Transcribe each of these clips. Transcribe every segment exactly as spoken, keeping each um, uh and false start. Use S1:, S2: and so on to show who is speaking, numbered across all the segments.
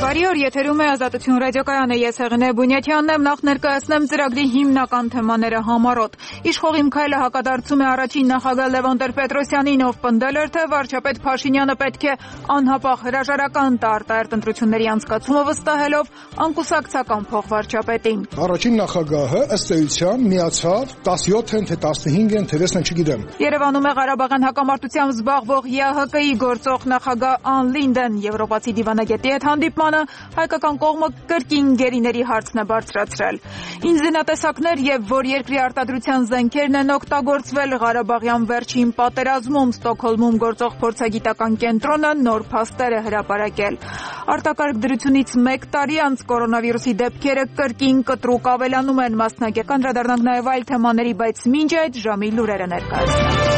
S1: Բարի օր, եթերում է Ազատություն ռադիոկայանը, ես Հեղինե Բունյաթյանն եմ, նախ ներկայացնեմ ծրագրի հիմնական թեմաները համառոտ։ Իշխող իմ քայլը հակադարձում է առաջին նախագահ Լևոն Տեր-Պետրոսյանին, ով պնդել էր, թե վարչապետ Փաշինյանը պետք է անհապաղ հրաժարական տա արտահերթ ընտրությունների անցկացումը վստահելով անկուսակցական փոխվարչապետին։
S2: Առաջին նախագահը ըստ էության միացավ տասնյոթ են, թե տասնհինգ են, թե դեսն չգիտեմ։
S1: Երևանում է Ղարաբաղյան հակամարտությամբ զբաղվող ԵԱՀԿ-ի գործող նախագահ Ան Լինդեն եվրոպացի դիվանագետի հետ հանդիպմանը հայկական կողմը կրկին գերիների հարցն է բարձրացրել։ Ինժեներատեսակներ եւ որ երկրի արտադրության զենքերն են օգտագործվել Ղարաբաղյան վերջին պատերազմում, Ստոկհոլմում գործող փորձագիտական կենտրոնը նոր փաստեր է հրապարակել։ Արտակարգ դրությունից մեկ տարի անց կորոնավիրուսի դեպքերը կրկին կտրուկ ավելանում են, մասնագետ կանդրադառնանք նաեւ այլ թեմաների, բայց մինչ այդ ժամի լուրերը ներկայացնենք։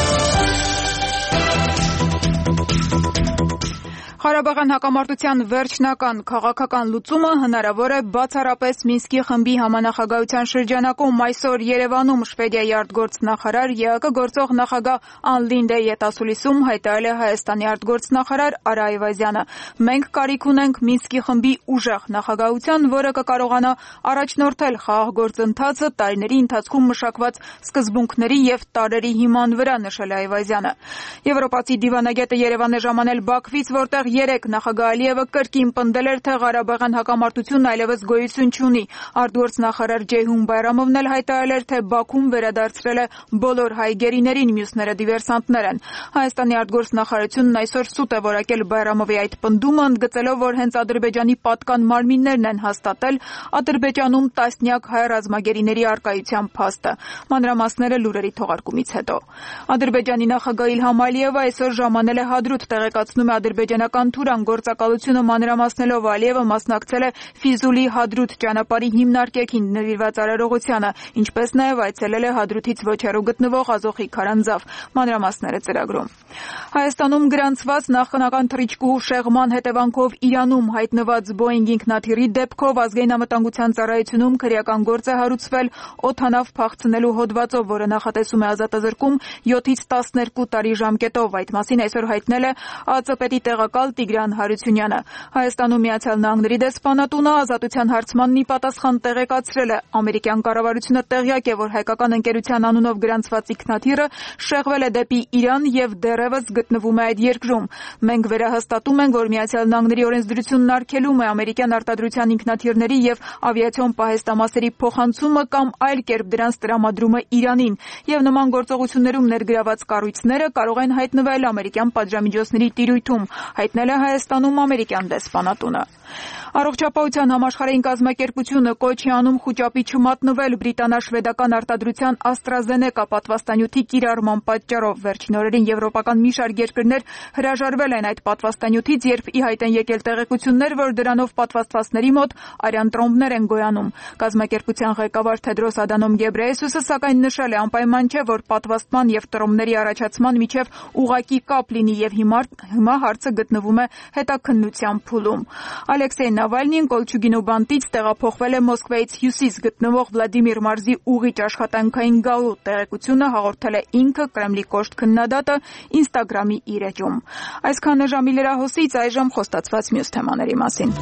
S1: Ղարաբաղյան հակամարտության վերջնական քաղաքական լուծումը հնարավոր է բացառապես Մինսկի խմբի համանախագահության շրջանակում։ Այսօր Երևանում Շվեդիայի արտգործնախարար ԵԱՀԿ գործող նախագահ Ան Լինդեի հետ ասուլիսում հայտարարել է Հայաստանի արտգործնախարար Արա Այվազյանը։ Մենք կարիք ունենք Մինսկի խմբի ուժեղ նախագահության, որը կկարողանա առաջնորդել խաղաղ գործընթացը տարիների ընթացքում մշակված սկզբունքների եւ տարրերի հիման վրա, նշել է Այվազյանը։ Եվրոպացի դիվանագետը Երևան է ժամանել Բաքվից, որտեղ երեք նախագահ Ալիևը կրկին պնդել էր, թե Ղարաբաղյան հակամարտությունն այլևս գոյություն չունի։ Արտգործնախարար Ջեյհուն Բայրամովն էլ հայտարարել էր, թե Բաքուն վերադարձրել է բոլոր հայ գերիներին, մյուսները դիվերսանտներ են։ Հայաստանի արտգործնախարարությունն այսօր սուտ է որակել Բայրամովի այդ պնդումը, ընդգծելով, որ հենց Ադրբեջանի պատկան մարմիններն են հաստատել Ադրբեջանում տասնյակ հայ ռազմագերիների առկայության փաստը։ Մանրամասները լուրերի թողարկումից հետո։ Ադրբեջանի նախագահ Իլհամ Ալիևը այսօր ժամանել է Հադրութ, տեղեկացնում է ադրբեջանական Թուրան գործակալությունը մանրամասնելով Ալիևը մասնակցել է Ֆիզուլի Հադրութ ճանապարհի հիմնարկեքին նվիրված արարողությանը, ինչպես նաև այցելել է Հադրութից ոչ հեռու գտնվող Ազոխի քարանձավ։ Մանրամասները ծրագրում։ Հայաստանում գրանցված նախնական թռիչքուհու շեղման հետևանքով Իրանում հայտնված Boeing ինքնաթիռի դեպքով ազգային անվտանգության ծառայությունում քրեական գործ է հարուցվել օդանավ փախցնելու հոդվածով, որը նախատեսում է ազատազրկում յոթից տասներկու տարի ժամկետով։ Այդ մասին այսօր հայտնել է ԱԾՊ պետի տեղակալ Տիգրան Հարությունյանը։ Հայաստանում Միացյալ Նահանգների դեսպանատունը ազատության հարցմանն ի պատասխան տեղեկացրել է, ամերիկյան կառավարությունը տեղյակ է, որ հայկական ընկերության անունով գրանցված ինքնաթիռը շեղվել է դեպի Իրան եւ դեռևս գտնվում է այդ երկրում։ Մենք վերահաստատում ենք, որ Միացյալ Նահանգների օրենսդրությունն արգելում է ամերիկյան արտադրության ինքնաթիռների եւ ավիացիոն պահեստամասերի փոխանցումը կամ այլ կերպ դրանց տրամադրումը Իրանին, եւ նման գործողություններում ներգրաված կառույցները կարող են հայտնվել ամերիկյան պատժամիջոցների տիրույթում, հայտնել է Հայաստանում ամերիկյան դեսպանատունը։ Առողջապահության համաշխարհային կազմակերպությունը կոչ է անում խուճապի չմատնվել բրիտանա-շվեդական արտադրության AstraZeneca պատվաստանյութի կիրառման պատճառով։ Վերջին օրերին եվրոպական մի շարք երկրներ հրաժարվել են այդ պատվաստանյութից, երբ ի հայտ են եկել տեղեկություններ, որ դրանով պատվաստվածների մոտ արյան տրոմբներ են գոյանում։ Կազմակերպության ղեկավար Թեդրոս Ադանոմ Գեբրեյեսուսը սակայն նշել է, անպայման չէ, որ պատվաստման եւ տրոմբների առաջացման միջև ուղղակի կապ լինի, եւ հիմա հիմա հարցը գտնվում է հետաքննության փուլում։ Ալեքսեյ Նավալնին Կոլչուգինու բանտից տեղափոխվել է Մոսկվայից հյուսիս գտնվող Վլադիմիր մարզի ուղիչ աշխատանքային գաղու, տեղեկությունը հաղորդել է ինքը Կրեմլի կոշտ քննադատը Ինստագրամի իր էջում։ Այսքանը ժամի լրահոսից, այժմ խոստացված մյուս թեմաների մասին։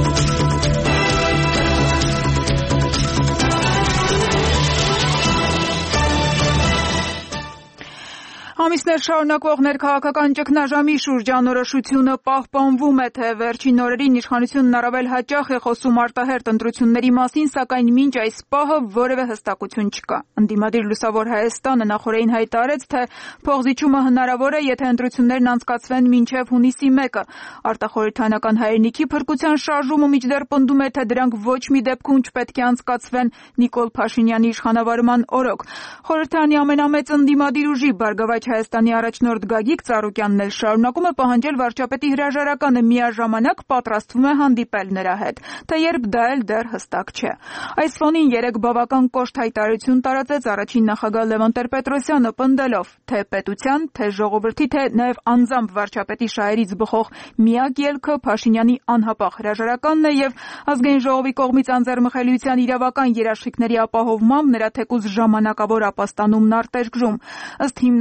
S1: Ամիսներ շարունակվող ներքաղաքական ճգնաժամի շուրջ անորոշությունը պահպանվում է, թե վերջին օրերին իշխանությունն առավել հաճախ է խոսում արտահերթ ընտրությունների մասին, սակայն մինչ այս պահը որևէ հստակություն չկա։ Ընդդիմադիր Լուսավոր Հայաստանը նախորդին հայտարարեց, թե փոխզիջումը հնարավոր է, եթե ընտրություններն անցկացվեն մինչև հունիսի մեկը։ Արտախորհրդանական հայրենիքի փրկության շարժումը մինչդեռ պնդում է, թե դրանք ոչ մի դեպքում չպետք է անցկացվեն Նիկոլ Փաշինյանի իշխանավարման օրոք։ Խորհրդարանի ամենամեծ ընդդիմադիր ուժի Բարգավաճ Հայաստանի առաջնորդ Գագիկ Ծառուկյանն էլ շարունակում է պահանջել վարչապետի հրաժարականը, միաժամանակ պատրաստվում է հանդիպել նրա հետ, թե երբ դա էլ դեռ հստակ չէ։ Այս ֆոնին երեք բավական կոշտ հայտարարություն տարածեց առաջին նախագահ Լևոն Տեր-Պետրոսյանը, պնդելով, թե պետության, թե ժողովրդի, թե նաև անձամբ վարչապետի շահերից բխող միակ ելքը Փաշինյանի անհապաղ հրաժարականն է եւ ազգային ժողովի կողմից անձեռնմխելիության իրավական երաշխիքների ապահովմամբ նրա թեկուզ ժամանակավոր ապաստանումն արտերկրում։ Ըստ հիմնադիր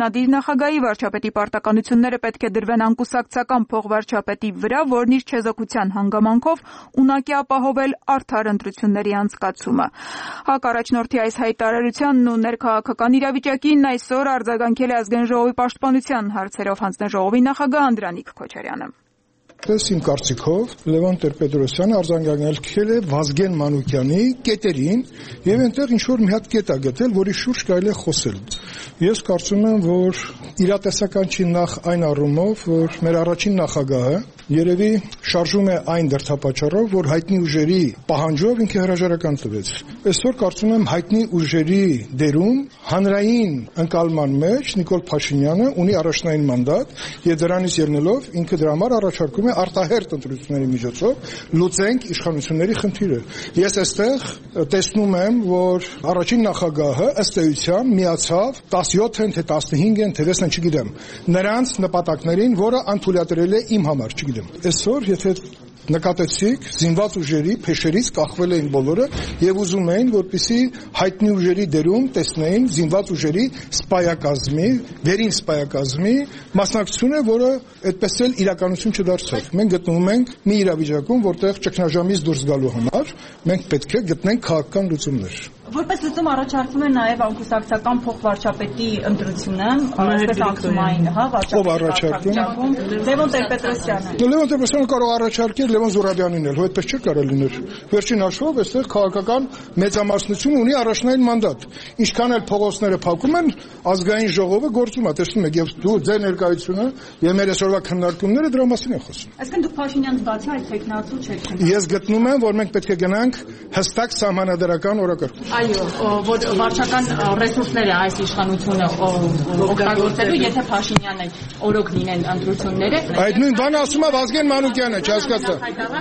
S1: նախագահի վարչապետի պարտականությունները պետք է դրվեն անկուսակցական փոխվարչապետի վրա, որն իր չեզոքության հանգամանքով ունակի ապահովել արդար ընտրությունների անցկացումը։ ՀԱԿ առաջնորդի այս հայտարարությանն ու ներքաղաքական իրավիճակին այսօր արձագանքել է Ազգային ժողովի պաշտպանության հարցերով հանձնաժողովի նախագահ Անդրանիկ Քոչարյանը։
S2: Պես իմ կարծիքով Լևոն Տեր-Պետրոսյանը արձագանքել է Վազգեն Մանուկյանի կետերին եւ այնտեղ ինչ որ մի հատ կետ է գտել, որի շուրջ կարելի է խոսել։ Ես կարծում եմ, որ իրատեսական չի նախ այն առումով, որ մեր առաջին նախագահը երևի շարժում է այն դրդապատճառով, որ հայտնի ուժերի պահանջով ինքը հրաժարական տվեց։ Այսօր կարծում եմ հայտնի ուժերի դերում հանրային ընկալման մեջ Նիկոլ Փաշինյանը ունի առաջնային մանդատ եւ դրանից ելնելով ինքը դրա համար առաջարկում է արտահերթ ընտրությունների միջոցով լուծենք իշխանությունների խնդիրը։ Ես այստեղ տեսնում եմ, որ առաջին նախագահը ըստ էության միացավ տասնյոթ թե տասնհինգ թե վերջն չգիտեմ նրանց նպատակներին, որը անթույլատրել է իմ համար, չգիտեմ։ Այսօր եթե նկատեցիք զինված ուժերի փեշերից կախվել էին բոլորը եւ ուզում էին, որպեսզի հայտնի ուժերի դերում տեսնեին զինված ուժերի սպայակազմի, վերին սպայակազմի մասնակցությունը, որը այդպես էլ իրականություն չդարձավ։ Մենք գտնվում ենք մի իրավիճակում, որտեղ ճգնաժամից դուրս գալու համար մենք պետք է գտնենք քաղաքական լուծումներ։
S3: Որպես լուծում առաջարկվում է նաև անկուսակցական փոխվարչապետի ընտրությունը, այսպես ակցումային, հա, վարչապետի։ Լևոն Տեր-Պետրոսյանը։
S2: Լևոն Տեր-Պետրոսյանը կարող առաջարկել Լևոն Զուրաբյանին էլ, հո այդպես չէր կարող լինել։ Վերջին հաշվով այստեղ քաղաքական մեծամասնություն ունի առաջնային մանդատ։ Ինչքան էլ փողոցները փակում են, ազգային ժողովը գործում է, տեսնում եք, եւ դու ձեր ներկայությունը եւ մեր այսօրվա քննարկումները դրա մասին են խոսում։
S3: Այսինքն դուք Փաշինյանից բացի այդ տեխնացու չեք քննարկում։
S2: Ես գտնում եմ, որ մենք պետք է գնանք հստակ սահմանադրական օրակարգ։
S3: Այո, որ վարչական ռեսուրսները այս իշխանությունը օգտագործելու, եթե Փաշինյանը օրոք լինեն ընտրությունները։
S2: Այդ նույն բանը ասում է Վազգեն Մանուկյանը, չհասկացա։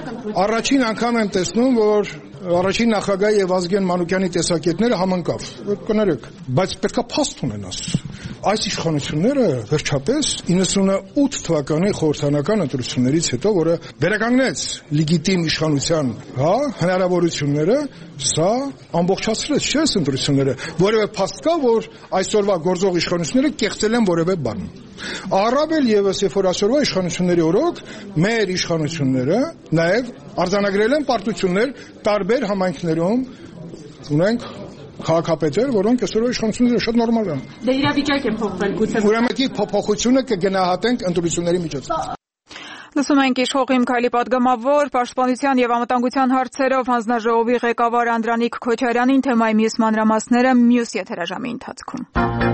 S2: Առաջին անգամ եմ տեսնում, որ առաջին նախագահի եւ Վազգեն Մանուկյանի տեսակետները համընկավ։ Կներեք, բայց պետքա փաստ ունենաս։ Այս իշխանությունները վերջապես իննսունութ թվականի խորհրդանական ընտրություններից հետո, որը վերականգնեց լեգիտիմ իշխանության, հա, հնարավորությունները, սա ամբողջացրեց չես ընտրությունները, որևէ փաստ կա, որ այսօրվա գործող իշխանությունները կեղծել են որևէ բան։ Առավել եւս, երբ որ այսօրվա իշխանությունների օրոք մեր իշխանությունները նաեւ արձանագրել են պարտություններ տարբեր համայնքներում ունենք քաղաքապետեր, որոնք այսօրվա իշխանությունները շատ նորմալ են։
S3: Դե իրավիճակ է փոխվել, գուցե։
S2: Ուրեմն փոփոխությունը կգնահատենք ընտրությունների միջոցով։
S1: Լսում ենք իշխող Իմ քայլի պատգամավոր, պաշտպանության եւ անվտանգության հարցերով հանձնաժողովի ղեկավար Անդրանիկ Քոչարյանին, թեմայի մյուս մանրամասները մյուս եթերաժամի ընթացքում։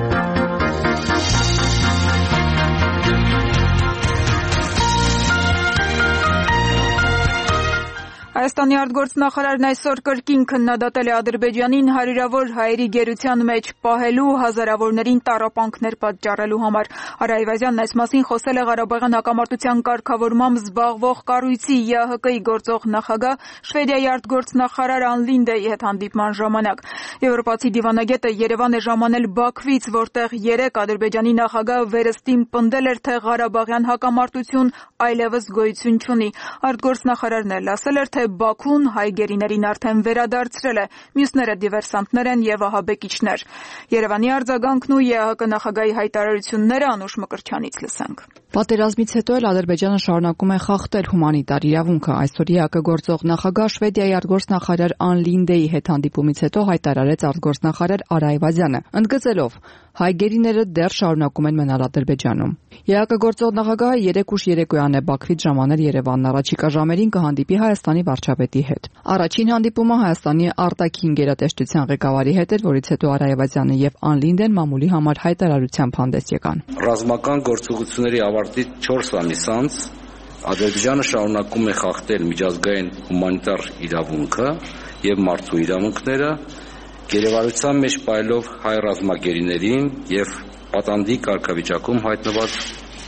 S1: Հայաստանի արտգործնախարարն այսօր կրկին քննադատել է Ադրբեջանին հարյուրավոր հայերի գերության մեջ պահելու, հազարավորներին տառապանքներ պատճառելու համար։ Արա Այվազյանն այս մասին խոսել է Ղարաբաղյան հակամարտության կարգավորմամբ զբաղվող կառույցի ԵԱՀԿ-ի գործող նախագահ Շվեդիայի արտգործնախարար Ան Լինդեի հետ հանդիպման ժամանակ։ Եվրոպացի դիվանագետը Երևան է ժամանել Բաքվից, որտեղ երեկ Ադրբեջանի նախագահը վերստին պնդել էր, թե Ղարաբաղյան հակամարտություն այլևս գոյություն չունի։ Արտգործնախարարն էլ ասել էր, թե Բաքուն հայ գերիներին արդեն վերադարձրել է, մյուսները դիվերսանտներ են եւ ահաբեկիչներ։ Երևանի արձագանքն ու ԵԱՀԿ նախագահի հայտարարությունները Անուշ Մկրտչյանից լսենք։
S4: Պատերազմից հետո էլ Ադրբեջանը շարունակում է խախտել հումանիտար իրավունքը։ Այսօր ԵԱՀԿ գործող նախագահ Շվեդիայի արտգործնախարար Ան Լինդեի հետ հանդիպումից հետո հայտարարեց արտգործնախարար Արա Այվազյանը, ընդգծելով, հայ գերիները դեռ շարունակում են մնալ Ադրբեջանում։ ԵԱՀԿ գործող նախագահը երեք ուշ երեկոյան է Բաքվից ժամանել Երևանն, առաջիկա ժամերին կհանդիպի Հայաստանի վարչապետի հետ։ Առաջին հանդիպումը Հայաստանի արտաքին գերատեսչության ղեկավարի հետ էր, որից հետո Արա Այվազյանը եւ Ան Լինդեն մամուլի համար հայտարարությամբ հանդես եկան։
S5: Ռազմական գործողությունների ավարտից չորս ամիս անց Ադրբեջանը շարունակում է խախտել միջազգային հումանիտար իրավունքը եւ մարդու իրավունքները, գերեվարության մեջ պայելով հայ ռազմագերիներին եւ պատանդի կարգավիճակում հայտնված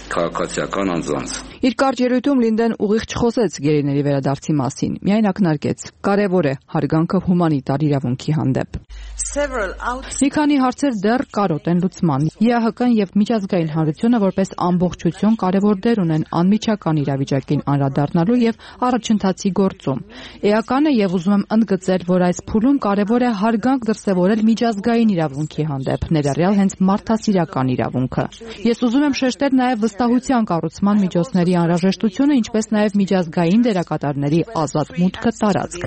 S5: քաղաքացիական անձանց։
S4: Իր կարճ ելույթում Լինդեն ուղիղ չխոսեց գերիների վերադարձի մասին, միայն ակնարկեց. կարևոր է հարգանքը հումանիտար իրավունքի հանդեպ։ Մի քանի հարցեր դեռ կարոտ են լուծման։ ԵԱՀԿ-ն եւ միջազգային հանրությունը որպես ամբողջություն կարևոր դեր ունեն անմիջական իրավիճակին անդրադառնալու եւ առաջընթացի գործում։ Էական է եւ ուզում եմ ընդգծել, որ այս փուլում կարևոր է հարգանք դրսեւորել միջազգային իրավունքի հանդեպ, ներառյալ հենց մարդասիրական իրավունքը։ Ես ուզում եմ շեշտել նաեւ վստահության կառուցման միջոցների անհրաժեշտությունը, ինչպես նաեւ միջազգային դերակատարների ազատ մուտքը տարածք։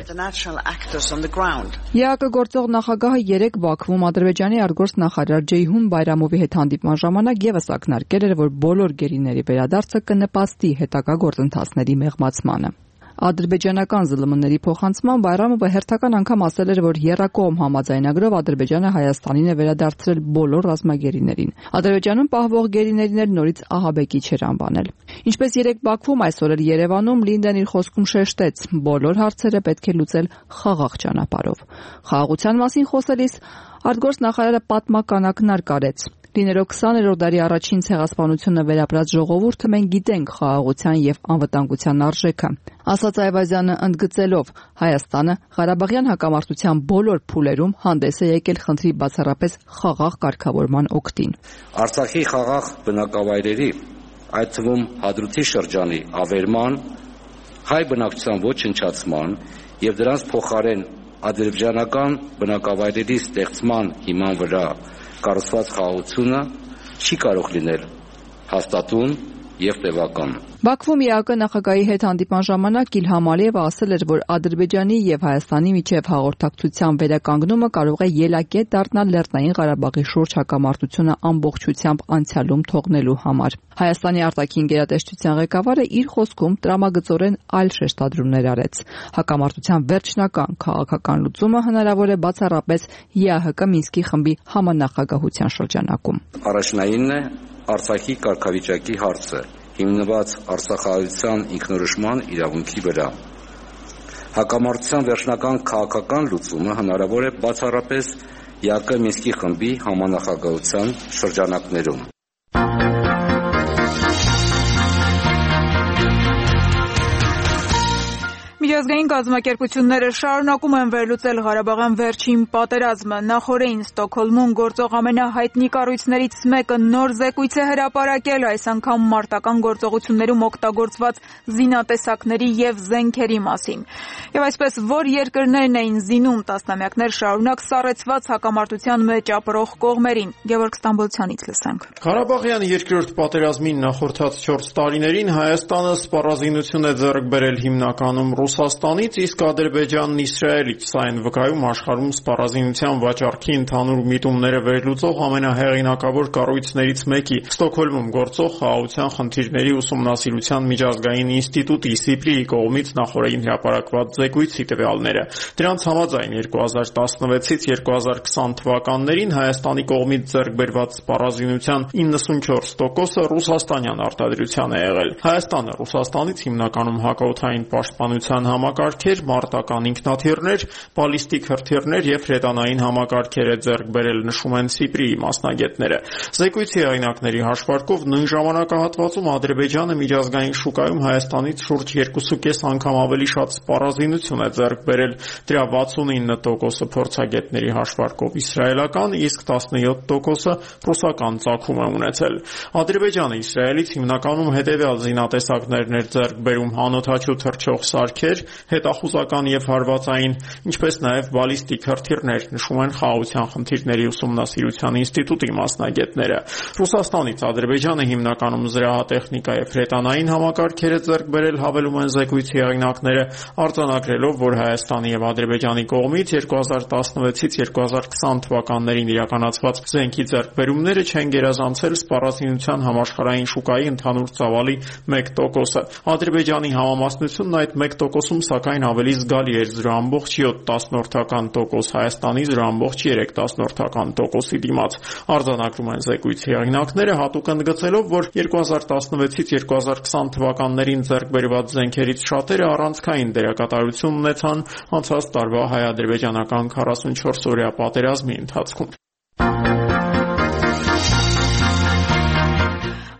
S4: ԵԱՀԿ գործող նախագահը երեկ Բաքվում Ադրբեջանի արտգործնախարար Ջեյհուն Բայրամովի հետ հանդիպման ժամանակ եւս ակնարկել էր, որ բոլոր գերիների վերադարձը կնպաստի հետագա գործընթացների մեղմացմանը։ Ադրբեջանական ԶԼՄ-ների փոխանցման Բայրամովը հերթական անգամ ասել էր, որ եռակողմ համաձայնագրով Ադրբեջանը Հայաստանին է վերադարձրել բոլոր ռազմագերիներին։ Ադրբեջանում պահվող գերիներին էլ նորից ահաբեկիչ էր անվանել։ Ինչպես երեկ Բաքվում, այսօր էլ Երևանում Լինդեն իր խոսքում շեշտեց, բոլոր հարցերը պետք է լուծել խաղաղ ճանապարհով։ Խաղաղության մասին խոսելիս արտգործնախարարը պատմական ակնարկ արեց։ Լինելով քսաներորդ դարի առաջին ցեղասպանությունը վերապրած ժողովուրդը մենք գիտենք խաղաղության եւ անվտանգության արժեքը։ Ասաց Այվազյանը ընդգծելով, Հայաստանը Ղարաբաղյան հակամարտության բոլոր փուլերում հանդես է եկել խնդրի բացառապես խաղաղ կարգավորման օգտին։
S5: Արցախի խաղաղ բնակավայրերի, այդ թվում Հադրութի շրջանի ավերման, հայ բնակչության ոչնչացման եւ դրանց փոխարեն ադրբեջանական բնակավայրերի ստեղծման հիման վրա կառուցված խաղաղությունը չի կարող լինել հաստատուն եւ տևական։
S4: Բաքվում ԵԱՀԿ նախագահի հետ հանդիպման ժամանակ Իլհամ Ալիևը ասել էր, որ Ադրբեջանի եւ Հայաստանի միջև հաղորդակցության վերականգնումը կարող է ելակետ դառնալ Լեռնային Ղարաբաղի շուրջ հակամարտությունը ամբողջությամբ անցյալում թողնելու համար։ Հայաստանի արտաքին գերատեսչության ղեկավարը իր խոսքում տրամագծորեն այլ շեշտադրումներ արեց։ Հակամարտության վերջնական քաղաքական լուծումը հնարավոր է բացառապես ԵԱՀԿ Մինսկի խմբի համանախագահության շրջանակում։
S5: Առաջնայինն է Արցախի կարգավիճակի հարցը, հիմնված արցախահայության ինքնորոշման իրավունքի վրա։ Հակամարտության վերջնական քաղաքական լուծումը հնարավոր է բացառապես ԵԱՀԿ Մինսկի խմբի համանախագահության շրջանակներում։
S1: Միջազգային կազմակերպությունները շարունակում են վերլուծել Ղարաբաղյան վերջին պատերազմը։ Նախօրեին Ստոկհոլմում գործող ամենահայտնի կառույցներից մեկը նոր զեկույց է հրապարակել, այս անգամ մարտական գործողություններում օգտագործված զինատեսակների եւ զենքերի մասին։ Եվ այսպես, որ երկրներն էին զինում տասնամյակներ շարունակ սառեցված հակամարտության մեջ ապրող կողմերին։ Գևորգ Ստամբոլցյանից լսենք։
S6: Ղարաբաղյան երկրորդ պատերազմին նախորդած չորս տարիներին Հայաստանը սպառազինություն է ձեռք բերել հիմնականում Ռուսաստանից, իսկ Ադրբեջանն Իսրայելից։ Սա են վկայում աշխարհում սպառազինության վաճառքի ընդհանուր միտումները վերլուծող ամենահեղինակավոր կառույցներից մեկի Ստոկհոլմում գործող խաղաղության խնդիրների ուսումնասիրության միջազգային ինստիտուտի սիպրիի կողմից նախօրեին հրապարակված զեկույցի տվյալները։ Դրանց համաձայն երկու հազար տասնվեցից երկու հազար քսան թվականներին Հայաստանի կողմից ձեռք բերված սպառազինության իննսունչորս տոկոսը ռուսաստանյան արտադրության է եղել։ Հայաստանը Ռուսաստանից հիմնականում հակաօդային պաշտպանության համակարգեր, մարտական ինքնաթիռներ, բալիստիկ հրթիռներ եւ հրետանային համակարգեր է ձեռք բերել, նշում են Սիպրիի մասնագետները։ Զեկույցի հեղինակների հաշվարկով նույն ժամանակահատվածում Ադրբեջանը միջազգային շուկայում Հայաստանից շուրջ երկու կես անգամ ավելի շատ սպառազինություն է ձեռք բերել, դրա վաթսունինը տոկոսը փորձագետների հաշվարկով իսրայելական, իսկ տասնյոթ տոկոսը ռուսական ծագում է ունեցել։ Ադրբեջանը Իսրայելից հիմնականում հետևյալ զինատեսակներն էր ձեռք բերում՝ անօդաչու թռչող սարքեր, հետախուզական եւ հարվածային, ինչպես նաեւ բալիստիկ հրթիռներ, նշում են խաղաղության խնդիրների ուսումնասիրության ինստիտուտի մասնագետները։ Ռուսաստանից Ադրբեջանը հիմնականում զրահատեխնիկա եւ հրետանային համակարգեր է ձեռք բերել, հավելում են զեկույցի հեղինակները, արձանագրելով, որ Հայաստանի եւ Ադրբեջանի կողմից երկու հազար տասնվեցից երկու հազար քսան թվականներին իրականացված զենքի ձեռքբերումները չեն գերազանցել սպառազինության համաշխարհային շուկայի ընդհանուր ծավալի մեկ տոկոսը։ Ադրբեջանի համամասնությունն այդ մեկ տոկոսում սակայն ավելի զգալի էր՝ զրո ամբողջ յոթ տասնորդական տոկոս Հայաստանի զրո ամբողջ երեք տասնորդական տոկոսի դիմաց։ Արձանագրում են զեկույցի հեղինակները, հատուկ ընդգծելով, որ երկու հազար տասնվեցից երկու հազար քսան թվականներին ձեռք բերված զենքերից շատերը առանցքային դերակատարություն ունեցան անցած տարվա հայ-ադրբեջանական քառասունչորս օրյա պատերազմի ընթացքում։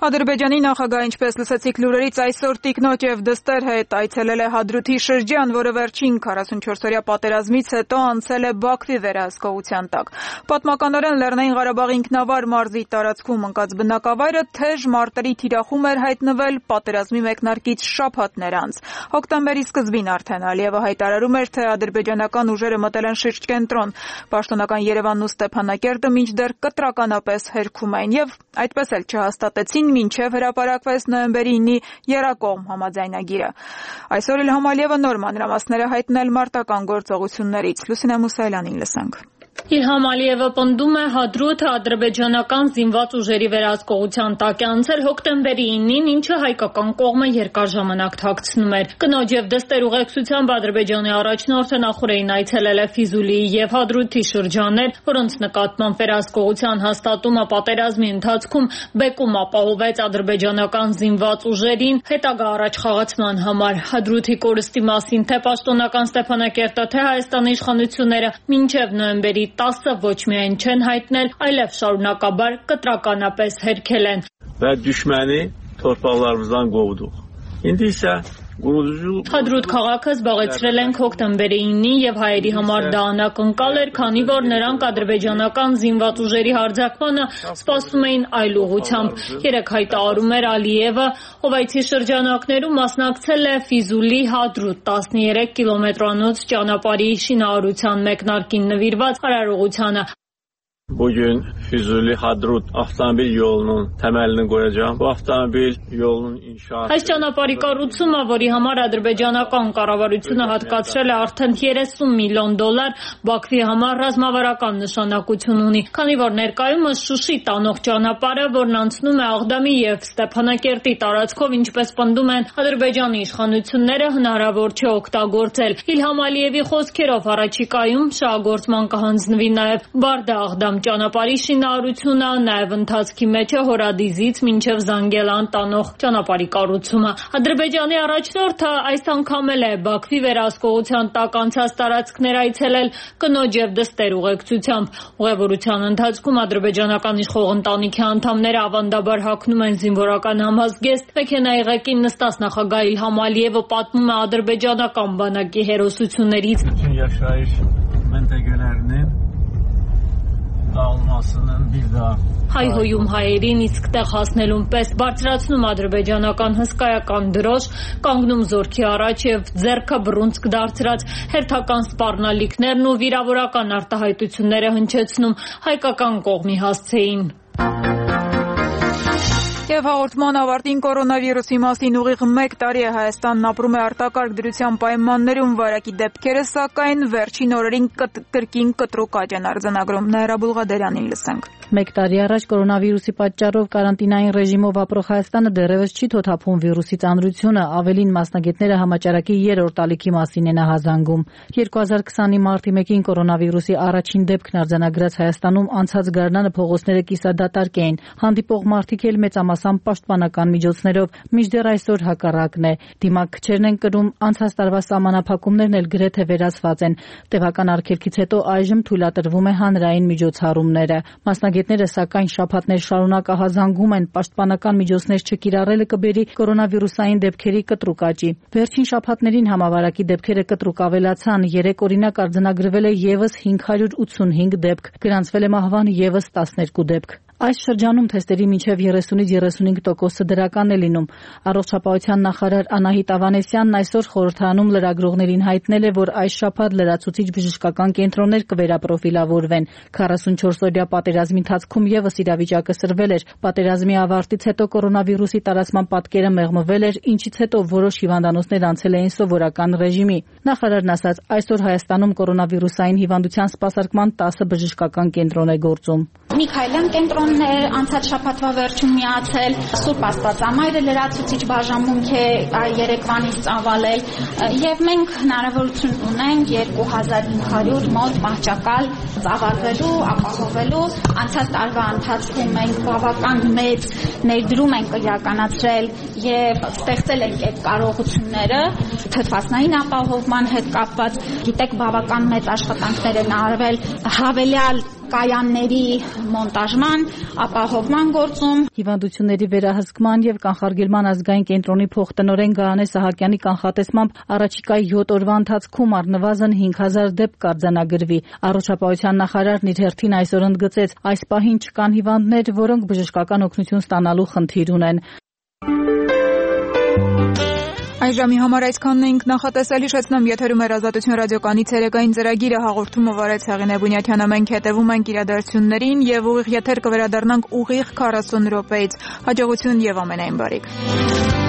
S1: Ադրբեջանի նախագահ, ինչպես լսեցիք լուրերից, այսօր տիկնոջ եւ դստեր հետ այցելել է Հադրութի շրջան, որը վերջին քառասունչորսօրյա պատերազմից հետո անցել է Բաքվի վերահսկողության տակ։ Պատմականորեն Լեռնային Ղարաբաղի ինքնավար մարզի տարածքում ընկած բնակավայրը թեժ մարտերի թիրախում էր հայտնվել պատերազմի մեկնարկից շաբաթներ անց։ Հոկտեմբերի սկզբին արդեն Ալիևը հայտարարում էր, թե ադրբեջանական ուժերը մտել են շրջկենտրոն։ Պաշտոնական Երևանն ու Ստեփանակերտը մինչդեռ կտրականապես հերքում էին եւ այդպես էլ չհաստատեցին մինչև հրապարակվեց նոյեմբերի ինի եռակողմ համաձայնագիրը։ Այսօր Իլհամ Ալիևը նոր մանրամասներ է հայտնել մարտական գործողություններից։ Լուսինե Մուսայելյանին լսենք։
S7: Իլհամ Ալիևը պնդում է Հադրութը ադրբեջանական զինված ուժերի վերահսկողության տակ է անցել հոկտեմբերի ինին, ինչը հայկական կողմը երկար ժամանակ թաքցնում էր։ Կնոջ եւ դստեր ուղեկցությամբ Ադրբեջանի առաջնորդը նախորդին այցելել է Ֆիզուլիի եւ Հադրութի շրջաններ, որոնց նկատմամբ վերահսկողության հաստատումը պատերազմի ընթացքում բեկում ապահովեց ադրբեջանական զինված ուժերին հետագա առաջխաղացման համար։ Հադրութի կորստի մասին թե պաշտոնական Ստեփանակերտը, թե Հայաստանի իշխանությունները մինչև նոյեմբերի տասը ոչ միայն չեն հայտնել, այլև շարունակաբար կտրականապես հերքել են։
S8: Və düşməni torpaqlarımızdan qovduq. İndi isə
S7: Հադրութ քաղաքը զբաղեցրել ենք հոկտեմբերի ինին եւ հայերի համար դա անակնկալ էր, քանի որ նրանք ադրբեջանական զինված ուժերի հարձակմանը սպասում էին այլ ուղղությամբ։ Երեք հայտարարում էր Ալիևը, ով այցի շրջանակներում մասնակցել է Ֆիզուլի Հադրութ տասներեք կիլոմետրանոց ճանապարհի շինարարության մեկնարկին նվիրված արարողությանը։
S8: Bugün Füzuli Hadrut avtomobil yolunun təməlini qoyacağam. Bu avtomobil yolunun inşaatı.
S7: Այս ճանապարհի կառուցումը, որի համար ադրբեջանական կառավարությունը հատկացրել է արդեն երեսուն միլիոն դոլար, Բաքվի համար ռազմավարական նշանակություն ունի, քանի որ ներկայումս Շուշի տանող ճանապարհը, որն անցնում է Աղդամի եւ Ստեփանակերտի տարածքով, ինչպես պնդում են Ադրբեջանի իշխանությունները, հնարավոր չէ օգտագործել։ Իլհամ Ալիևի խոսքերով առաջիկայում շահագործման կհանձնվի նաեւ Բարդա-Աղդամ ճանապարհի շինարարությունը, նաև ընթացքի մեջ է Հորադիզից մինչև Զանգելան տանող ճանապարհի կառուցումը։ Ադրբեջանի առաջնորդը այս անգամ էլ է Բաքվի վերահսկողության տակ անցած տարածքներ այցելել կնոջ եւ դստեր ուղեկցությամբ։ Ուղևորության ընթացքում ադրբեջանական իշխող ընտանիքի անդամները ավանդաբար հագնում են զինվորական համազգեստ։ Մեքենայի ղեկին նստած նախագահ Իլհամ Ալիևը պատմում է ադրբեջանական բանակի հերոսություններից։ Հայհոյում հայերին իսկ տեղ հասնելուն պես բարձրացնում ադրբեջանական հսկայական դրոշ, կանգնում զորքի առաջ եւ ձեռքը բռունցք դարձրած հերթական սպառնալիքներն ու վիրավորական արտահայտությունները հնչեցնում հայկական կողմի հասցեին։
S1: Եվ հաղորդման ավարտին կորոնավիրուսի մասին ուղիղ մեկ տարի է Հայաստանն ապրում է արտակարգ դրության պայմաններում, վարակի դեպքերը սակայն վերջին օրերին կրկին կտրուկ աճ են արձանագրում։ Նաիրա Բուլղադերյանին լսենք։
S9: Մեկ տարի առաջ կորոնավիրուսի պատճառով կարանտինային ռեժիմով ապրող Հայաստանը դեռևս չի թոթափում վիրուսի ծանրությունը, ավելին մասնագետները համաճարակի երրորդ ալիքի մասին են ահազանգում։ երկու հազար քսանի մարտի մեկին կորոնավիրուսի առաջին դեպքն արձանագրած Հայաստանում անցած գարնանը փողոցները կիսադատարկ էին, հանդիպող մարդիկ էլ մեծամասամբ պաշտպանական միջոցներով, մինչդեռ այսօր հակառակն է։ Դիմակներն են կրում, անցած տարվա սահմանափակումներն էլ գրեթե վերացված են։ Տևական արգելքից հետո այժմ թույլատրվում է հանրային միջոցառումները։ Մասնագետները սակայն շաբաթներ շարունակ ահազանգում են պաշտպանական միջոցներ չկիրառելը կբերի կորոնավիրուսային դեպքերի կտրուկ աճի։ Վերջին շաբաթներին համավարակի դեպքերը կտրուկ ավելացան, երեք օրինակ արձանագրվել է եւս հինգ հարյուր ութսունհինգ դեպք, գրանցվել է մահվան եւս տասներկու դեպք։ Այս շրջանում թեստերի մինչև երեսունից երեսունհինգ տոկոսը դրական է լինում։ Առողջապահության նախարար Անահիտ Ավանեսյանն այսօր խորհրդարանում լրագրողներին հայտնել է, որ այս շաբաթ լրացուցիչ բժշկական կենտրոններ կվերապրոֆիլավորվեն։ քառասունչորս օրյա պատերազմի ընթացքում եւս իրավիճակը սրվել էր։ Պատերազմի ավարտից հետո կորոնավիրուսի տարածման պատկերը մեղմվել էր, ինչից հետո որոշ հիվանդանոցներ անցել էին սովորական ռեժիմի։ Նախարարն ասաց, այսօր Հայաստանում կորոնավիրուսային հիվանդության սպասարկման տասը բժշկական կենտրոն է գործում։
S10: Միքայելյան կենտրոններ անցած շաբաթվա վերջում միացել, Սուրբ Աստվածամայրը լրացուցիչ բաժանմունք է երեկվանից ծավալել եւ մենք հնարավորություն ունենք երկու հազար հինգ հարյուր մոտ մահճակալ ծավալվելու, ապահովելու։ Անցած տարվա ընթացքում մենք բավական մեծ ներդրում ենք իրականացրել եւ ստեղծել ենք այդ կարողությունները թթվածնային ապահովման հետ կապված։ Գիտեք, բավական մեծ աշխատանքներ են արվել հավելյալ կայանների մոնտաժման, ապահովման գործում։
S9: Հիվանդությունների վերահսկման եւ կանխարգելման ազգային կենտրոնի փոխտնօրեն Գարանե Սահակյանի կանխատեսմամբ առաջիկա յոթ օրվա ընթացքում առնվազն հինգ հազար դեպք կարձանագրվի։ Առողջապահության նախարարն իր հերթին այսօր ընդգծեց, այս պահին չկան հիվանդներ, որոնք բժշկական օգնություն ստանալու խնդիր ունեն։
S1: Այժմի համար այսքանն էինք նախատեսել, հիշեցնում եթերում էր Ազատություն ռադիոկայանի ցերեկային ծրագիրը, հաղորդումը վարեց Հեղինե Բունյաթյանը, մենք հետևում ենք իրադարձություններին եւ ուղիղ եթեր կվերադառնանք ուղիղ քառասուն րոպեից։ Հաջողություն եւ ամենայն բարիք։